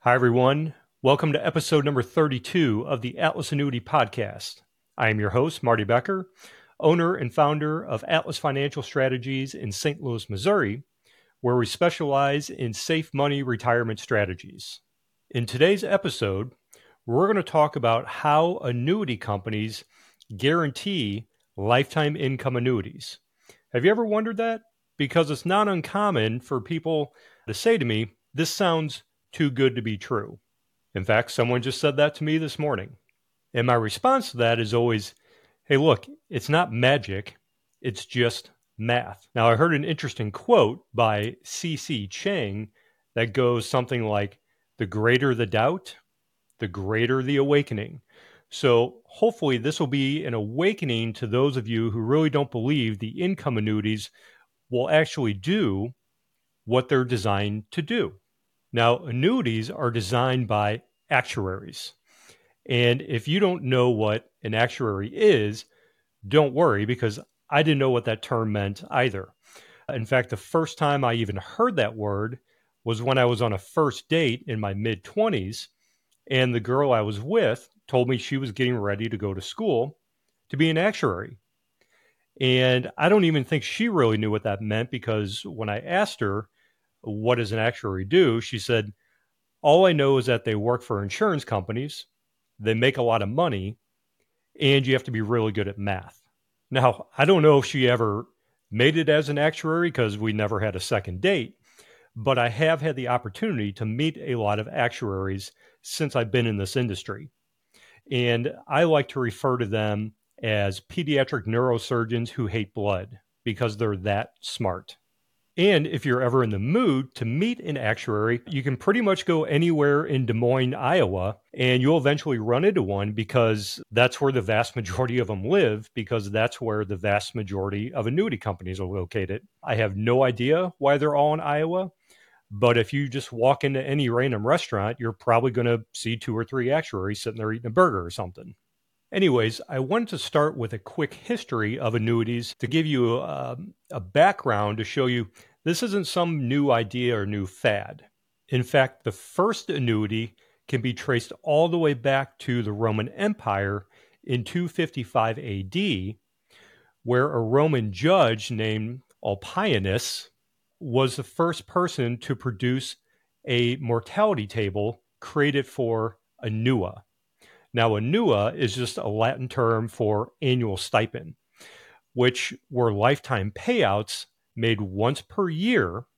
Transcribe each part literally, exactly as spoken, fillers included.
Hi, everyone. Welcome to episode number thirty-two of the Atlas Annuity Podcast. I am your host, Marty Becker, owner and founder of Atlas Financial Strategies in Saint Louis, Missouri, where we specialize in safe money retirement strategies. In today's episode, we're going to talk about how annuity companies guarantee lifetime income annuities. Have you ever wondered that? Because it's not uncommon for people to say to me, this sounds too good to be true. In fact, someone just said that to me this morning. And my response to that is always, hey, look, it's not magic, it's just math. Now, I heard an interesting quote by C C Chang that goes something like, the greater the doubt, the greater the awakening. So hopefully this will be an awakening to those of you who really don't believe the income annuities will actually do what they're designed to do. Now, annuities are designed by actuaries. And if you don't know what an actuary is, don't worry, because I didn't know what that term meant either. In fact, the first time I even heard that word was when I was on a first date in my mid-twenties, and the girl I was with told me she was getting ready to go to school to be an actuary. And I don't even think she really knew what that meant, because when I asked her, what does an actuary do? She said, all I know is that they work for insurance companies, they make a lot of money, and you have to be really good at math. Now, I don't know if she ever made it as an actuary because we never had a second date, but I have had the opportunity to meet a lot of actuaries since I've been in this industry. And I like to refer to them as pediatric neurosurgeons who hate blood because they're that smart. And if you're ever in the mood to meet an actuary, you can pretty much go anywhere in Des Moines, Iowa, and you'll eventually run into one because that's where the vast majority of them live, because that's where the vast majority of annuity companies are located. I have no idea why they're all in Iowa, but if you just walk into any random restaurant, you're probably going to see two or three actuaries sitting there eating a burger or something. Anyways, I wanted to start with a quick history of annuities to give you a, a background to show you this isn't some new idea or new fad. In fact, the first annuity can be traced all the way back to the Roman Empire in two fifty-five A D, where a Roman judge named Ulpianus was the first person to produce a mortality table created for annua. Now, annua is just a Latin term for annual stipend, which were lifetime payouts made once per year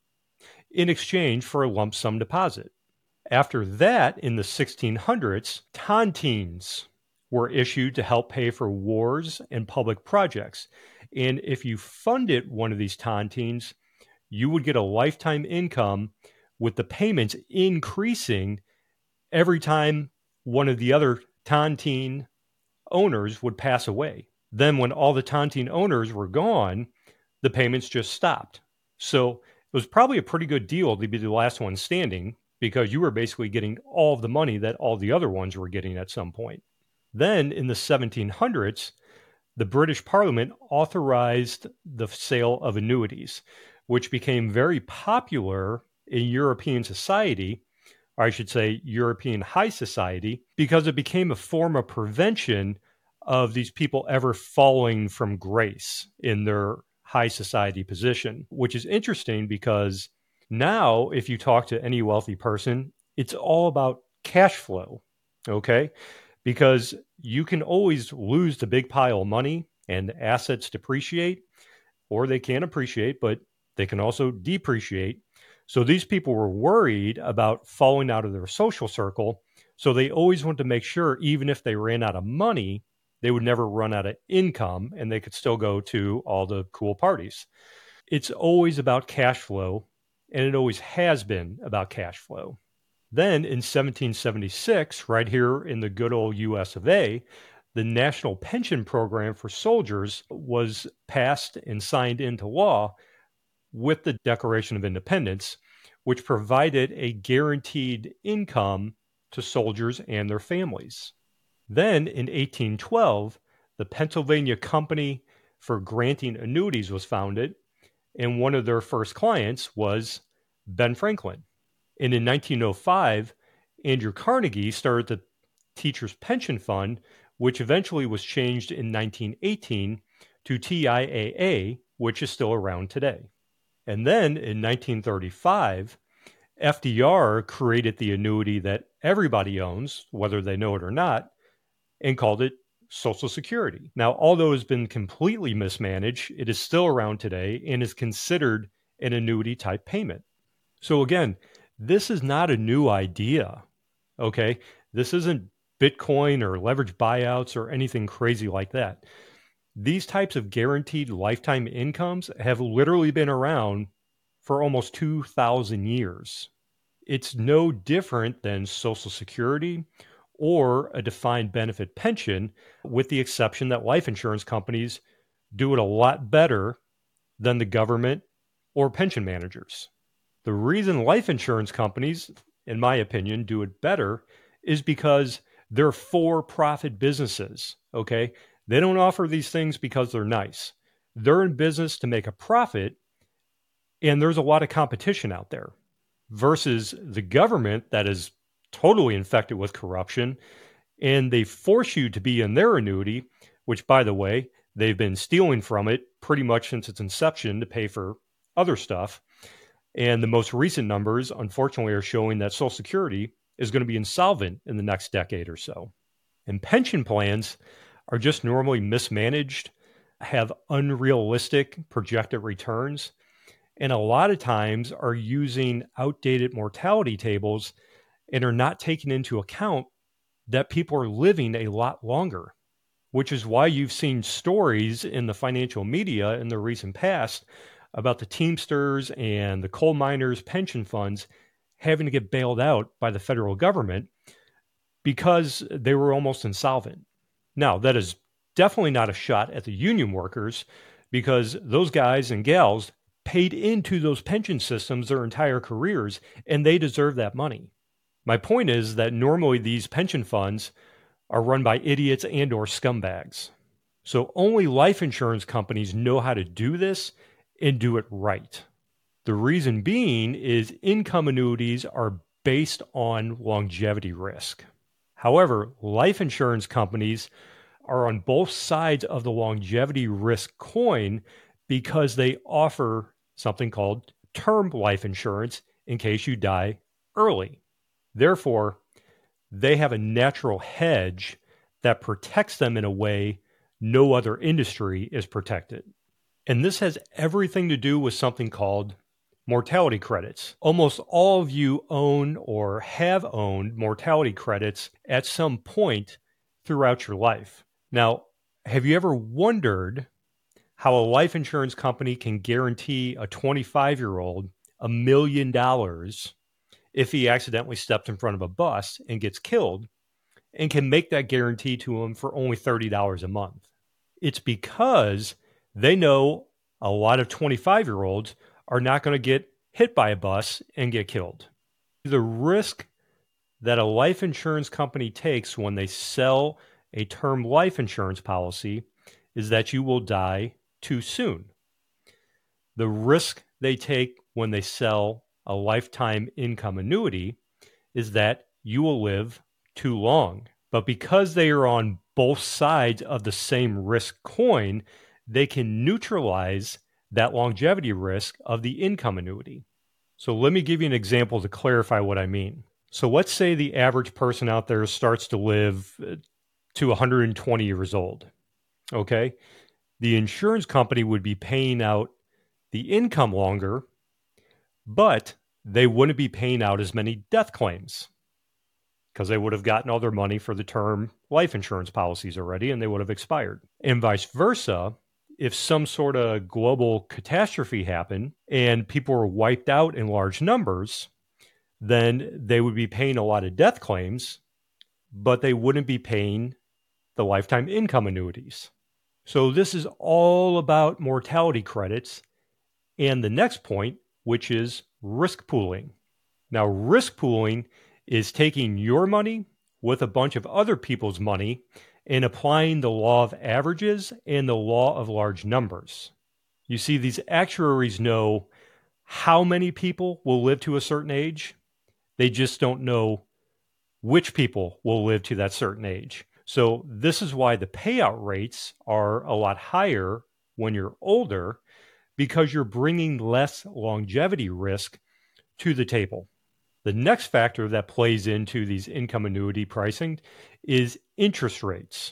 in exchange for a lump sum deposit. After that, in the sixteen hundreds, tontines were issued to help pay for wars and public projects. And if you funded one of these tontines, you would get a lifetime income with the payments increasing every time one of the other tontine owners would pass away. Then when all the tontine owners were gone, the payments just stopped. So it was probably a pretty good deal to be the last one standing, because you were basically getting all of the money that all the other ones were getting at some point. Then in the seventeen hundreds, the British Parliament authorized the sale of annuities, which became very popular in European society, or I should say European high society, because it became a form of prevention of these people ever falling from grace in their high society position, which is interesting because now if you talk to any wealthy person, it's all about cash flow, okay? Because you can always lose the big pile of money and assets depreciate, or they can appreciate, but they can also depreciate. So these people were worried about falling out of their social circle. So they always wanted to make sure, even if they ran out of money, they would never run out of income and they could still go to all the cool parties. It's always about cash flow, and it always has been about cash flow. Then in seventeen seventy-six, right here in the good old U S of A, the National Pension Program for Soldiers was passed and signed into law with the Declaration of Independence, which provided a guaranteed income to soldiers and their families. Then in eighteen twelve, the Pennsylvania Company for Granting Annuities was founded, and one of their first clients was Ben Franklin. And in nineteen oh five, Andrew Carnegie started the Teachers Pension Fund, which eventually was changed in nineteen eighteen to T I A A, which is still around today. And then in nineteen thirty-five, F D R created the annuity that everybody owns, whether they know it or not, and called it Social Security. Now, although it's been completely mismanaged, it is still around today and is considered an annuity type payment. So again, this is not a new idea, okay? This isn't Bitcoin or leveraged buyouts or anything crazy like that. These types of guaranteed lifetime incomes have literally been around for almost two thousand years. It's no different than Social Security or a defined benefit pension, with the exception that life insurance companies do it a lot better than the government or pension managers. The reason life insurance companies, in my opinion, do it better is because they're for-profit businesses, okay? They don't offer these things because they're nice. They're in business to make a profit, and there's a lot of competition out there versus the government that is totally infected with corruption, and they force you to be in their annuity, which, by the way, they've been stealing from it pretty much since its inception to pay for other stuff. And the most recent numbers, unfortunately, are showing that Social Security is going to be insolvent in the next decade or so. And pension plans are just normally mismanaged, have unrealistic projected returns, and a lot of times are using outdated mortality tables and are not taking into account that people are living a lot longer, which is why you've seen stories in the financial media in the recent past about the Teamsters and the coal miners' pension funds having to get bailed out by the federal government because they were almost insolvent. Now, that is definitely not a shot at the union workers, because those guys and gals paid into those pension systems their entire careers, and they deserve that money. My point is that normally these pension funds are run by idiots and or scumbags. So only life insurance companies know how to do this and do it right. The reason being is income annuities are based on longevity risk. However, life insurance companies are on both sides of the longevity risk coin because they offer something called term life insurance in case you die early. Therefore, they have a natural hedge that protects them in a way no other industry is protected. And this has everything to do with something called mortality credits. Almost all of you own or have owned mortality credits at some point throughout your life. Now, have you ever wondered how a life insurance company can guarantee a twenty-five-year-old a million dollars if he accidentally stepped in front of a bus and gets killed, and can make that guarantee to him for only thirty dollars a month? It's because they know a lot of twenty-five-year-olds are not going to get hit by a bus and get killed. The risk that a life insurance company takes when they sell a term life insurance policy is that you will die too soon. The risk they take when they sell a lifetime income annuity is that you will live too long. But because they are on both sides of the same risk coin, they can neutralize that longevity risk of the income annuity. So let me give you an example to clarify what I mean. So let's say the average person out there starts to live to one hundred twenty years old. Okay? The insurance company would be paying out the income longer, but they wouldn't be paying out as many death claims because they would have gotten all their money for the term life insurance policies already and they would have expired. And vice versa, if some sort of global catastrophe happened and people were wiped out in large numbers, then they would be paying a lot of death claims, but they wouldn't be paying the lifetime income annuities. So this is all about mortality credits and the next point, which is risk pooling. Now, risk pooling is taking your money with a bunch of other people's money and applying the law of averages and the law of large numbers. You see, these actuaries know how many people will live to a certain age. They just don't know which people will live to that certain age. So this is why the payout rates are a lot higher when you're older, because you're bringing less longevity risk to the table. The next factor that plays into these income annuity pricing is interest rates.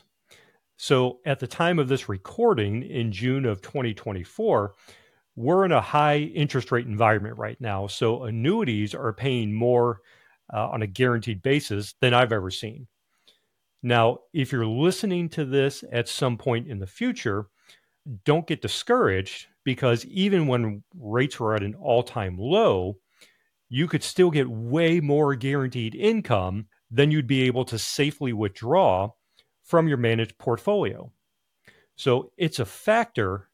So at the time of this recording in June of twenty twenty-four, we're in a high interest rate environment right now. So annuities are paying more uh, on a guaranteed basis than I've ever seen. Now, if you're listening to this at some point in the future, don't get discouraged, because even when rates were at an all-time low, you could still get way more guaranteed income than you'd be able to safely withdraw from your managed portfolio. So it's a factor,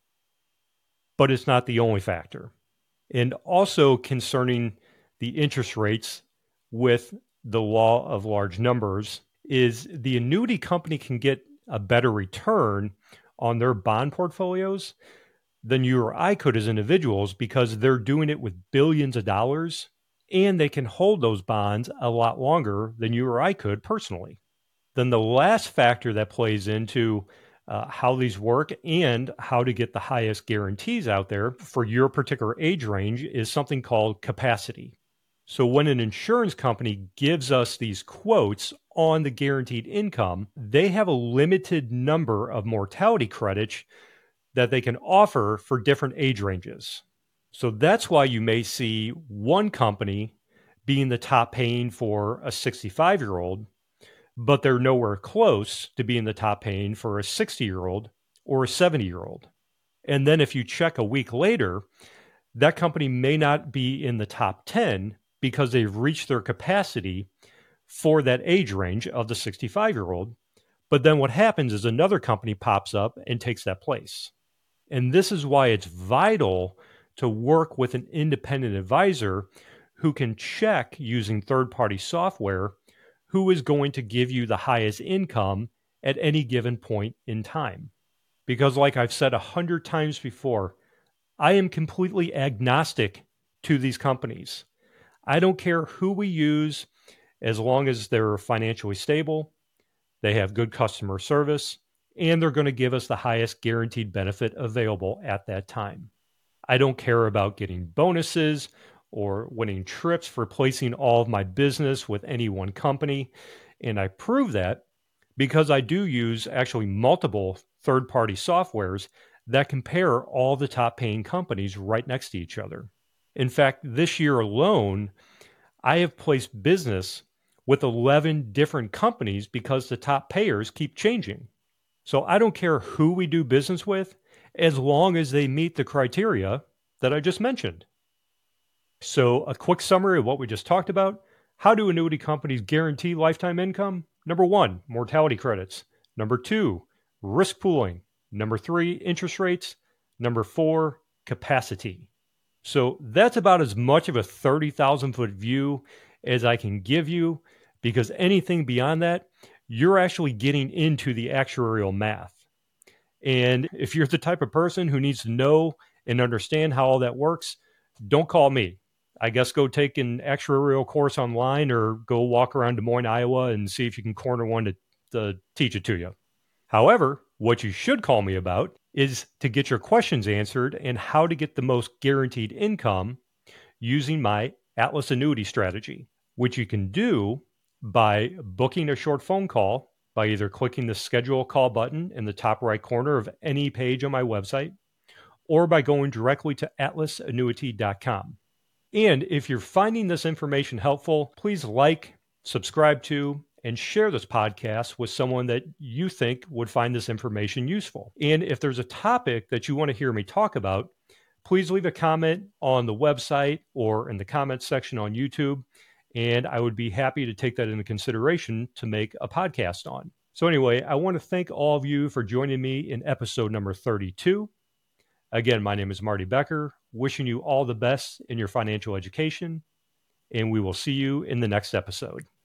but it's not the only factor. And also concerning the interest rates with the law of large numbers is the annuity company can get a better return on their bond portfolios than you or I could as individuals, because they're doing it with billions of dollars, and they can hold those bonds a lot longer than you or I could personally. Then the last factor that plays into uh, how these work and how to get the highest guarantees out there for your particular age range is something called capacity. So when an insurance company gives us these quotes on the guaranteed income, they have a limited number of mortality credits that they can offer for different age ranges. So that's why you may see one company being the top paying for a sixty-five-year-old, but they're nowhere close to being the top paying for a sixty-year-old or a seventy-year-old. And then if you check a week later, that company may not be in the top ten because they've reached their capacity for that age range of the sixty-five-year-old. But then what happens is another company pops up and takes that place. And this is why it's vital to work with an independent advisor who can check using third-party software who is going to give you the highest income at any given point in time. Because like I've said a hundred times before, I am completely agnostic to these companies. I don't care who we use as long as they're financially stable, they have good customer service, and they're going to give us the highest guaranteed benefit available at that time. I don't care about getting bonuses or winning trips for placing all of my business with any one company. And I prove that because I do use actually multiple third-party softwares that compare all the top paying companies right next to each other. In fact, this year alone, I have placed business with eleven different companies because the top payers keep changing. So I don't care who we do business with, as long as they meet the criteria that I just mentioned. So a quick summary of what we just talked about. How do annuity companies guarantee lifetime income? Number one, mortality credits. Number two, risk pooling. Number three, interest rates. Number four, capacity. So that's about as much of a thirty thousand foot view as I can give you, because anything beyond that, you're actually getting into the actuarial math. And if you're the type of person who needs to know and understand how all that works, don't call me. I guess go take an actuarial course online or go walk around Des Moines, Iowa and see if you can corner one to, to teach it to you. However, what you should call me about is to get your questions answered and how to get the most guaranteed income using my Atlas Annuity strategy, which you can do by booking a short phone call by either clicking the schedule a call button in the top right corner of any page on my website, or by going directly to atlas annuity dot com. And if you're finding this information helpful, please like, subscribe to, and share this podcast with someone that you think would find this information useful. And if there's a topic that you want to hear me talk about, please leave a comment on the website or in the comments section on YouTube, and I would be happy to take that into consideration to make a podcast on. So anyway, I want to thank all of you for joining me in episode number thirty-two. Again, my name is Marty Becker, wishing you all the best in your financial education, and we will see you in the next episode.